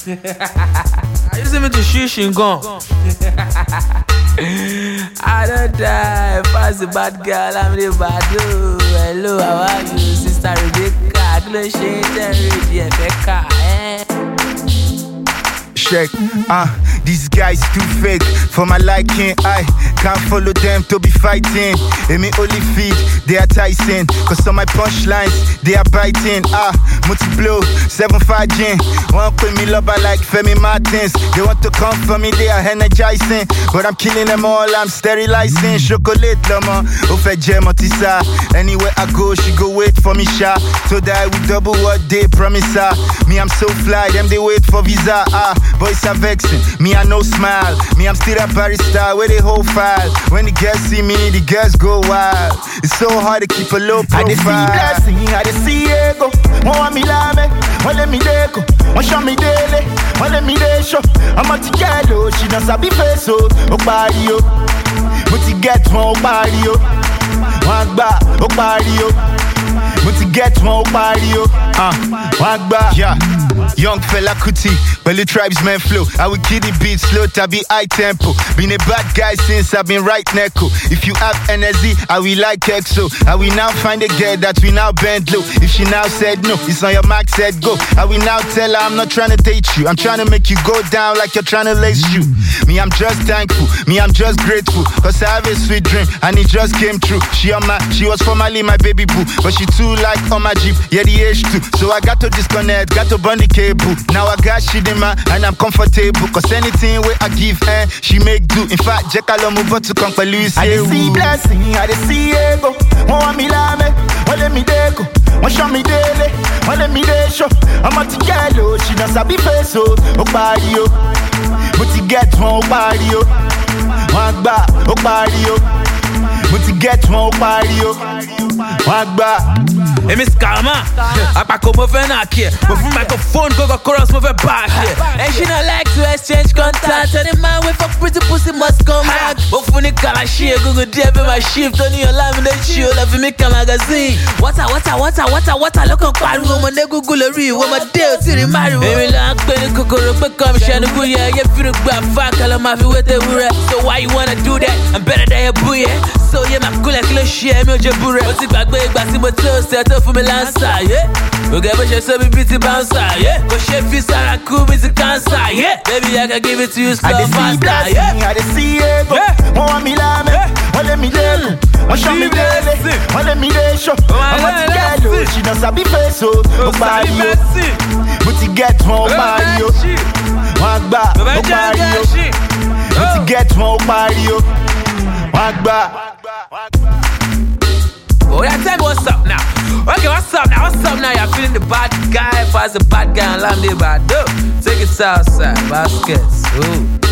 I used to shish and gone. I don't die, pass the bad girl, I'm the bad dude. Hello, how are you, sister Rebecca? Close shade and ready, Becca, Check, these guys too fake for my liking. I can't follow them to be fighting. They me only feed, they are Tyson. Cause on my punchlines, they are biting. Multi-blow, 7-5 gin. One put me lover like Femi Martins. They want to come for me, they are energizing. But I'm killing them all, I'm sterilizing. Chocolate lama, Ofe Jemotisa. Anywhere I go, she go wait for me, sha. So die with double what they promise her. Me, I'm so fly, them they wait for visa. Boys are vexing, me I no smile. Me I'm still a barista where they whole file. When the girls see me, the girls go wild. It's so hard to keep a low profile. I dey see blessing, I dey see ego. One me lame, one let me deko. One show me daily, one let me dey show. I'm a yellow, she does sabi face so. Okpari yo, muti get one okpari yo. One gba okpari yo. Muti get one okpari yo. One gba. Yeah. Young fella Kuti, Belly tribesman flow. I will kill the beat slow, tabi high tempo. Been a bad guy since I've been right neko. If you have energy, I will like EXO. I will now find a girl that we now bend low. If she now said no, it's on your mark, said go. I will now tell her I'm not trying to date you. I'm trying to make you go down like you're trying to lace you. Me, I'm just thankful. Me, I'm just grateful. Cause I have a sweet dream and it just came true. She was formerly my baby boo, but she too like on my Jeep, yeah the H2. So I got to disconnect, got to burn the cable. Now I got shit in my and I'm comfortable. Cause anything where I give her, she make do. In fact, Jekalo move on to conquer Louis. I dey see blessing, I dey see ego. One me lame, one let me deko. One show me daily, one let me dey show. I'm a yellow, she does sabi face so. Okpari yo, muti get one okpari yo. One gba okpari yo. Muti get one okpari yo. One gba. Hey, Miss Karma, I come over here. But from microphone, go chorus, move it back here. And she not like to exchange contact. And the man with a pretty pussy must come back. But for the color, she go there be my shift. On your live in the show, love me make a magazine. What a look on Paru, when they Google read, when my deal to the marry. Baby, like Benny Kokoro, become Shannon Booyah. You feel grab fuck, I'll have you with the wura. So why you wanna do that? I'm better than your booyah. So yeah, my cool like little shit, I'm your jabura. What's it back, baby, back in my toes, for me lancer, yeah. Okay, but she saw me pretty bouncer, yeah. Cause she feels like cool with the cancer, yeah. Baby, I can give it to you slow faster, yeah. I dey see ego. One me lame, one let me deko. One show me daily, one let me dey show. I'm a yellow, she does sabi face so. Okpari yo, muti get one okpari yo. One gba okpari yo. Muti get one okpari yo. One gba. Oh, that time, what's up now? Okay, what's up now? You're feeling the bad guy, pass the bad guy, and I'm the bad dude. Take it outside, baskets. Ooh.